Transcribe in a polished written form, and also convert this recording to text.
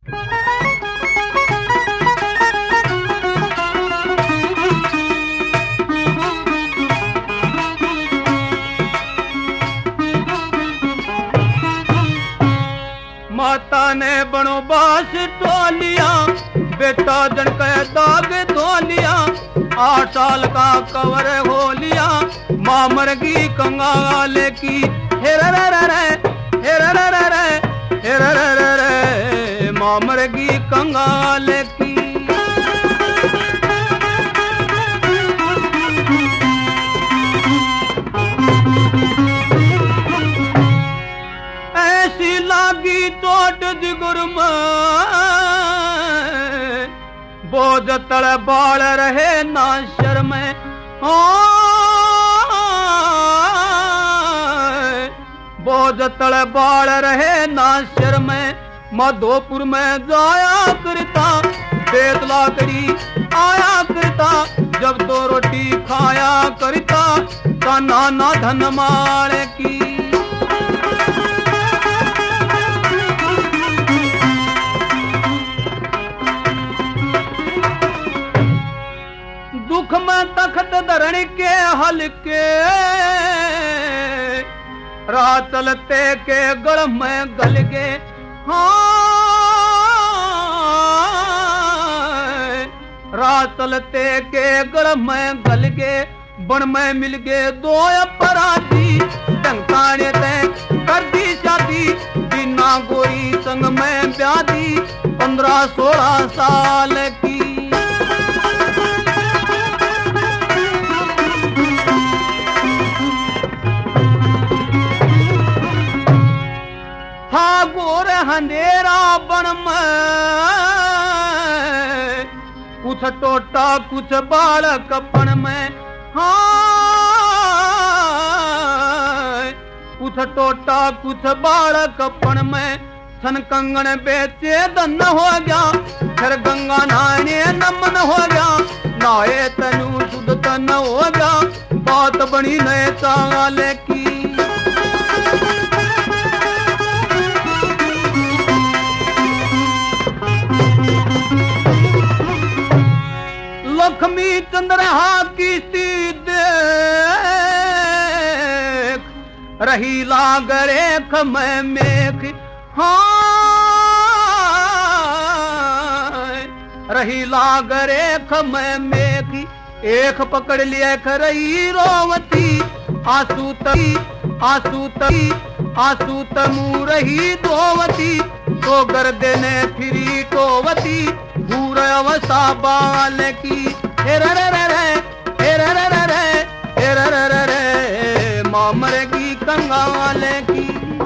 माता ने बनो बास टोलिया, बेटा जन के दाग धोलिया, 8 साल का कवर हो लिया, माँ मर गई कंगाल की। हे रे रे रे रे, हे रे रे रे रे, हे रे रे रे रे, माँ मर गई कंगाल की। ऐसी लागी चोट जिगर में, बोझ तले बाल रहे ना शर्म। बोझ तले बाल रहे ना शर्म। माधोपुर में जाया करता, बेतला करी आया करता, जब तो रोटी खाया करता, का नाना धन माल की। दुख में तख्त धरण के हल्के, राह चलते के गढ़ में गल गे। राह चलते के गढ़ में गल गे, बन में मिल गे 2 अपराधी, टंकाने ते कर दी शादी, बिना गोरी संग में ब्यादी, 15-16 साल की। था गोर अंधेरा बन में, कुछ टोटा कुछ बालक पन में। कुछ टोटा कुछ बालक पन में, छन कंगन बेचे धन हो गया, फिर गंगा नहाने नमन हो गया, नहाए तनु शुद्ध तन हो गया, बात बनी नए चाल की। लक्ष्मी चंद्रहा की देख, रही लाग रेख में मेघ। रही लाग रेख में मेघ, एक पकड़ लिया रही रोवती, आंसू तई आंसू तई आंसू तमू रही धोवती, तो गर्दे ने फिरी टोवती, भूर अवसा बाल की। हे रे रे रे रे, हे रे रे रे रे, हे रे रे रे रे, माँ मर गई कंगाल की।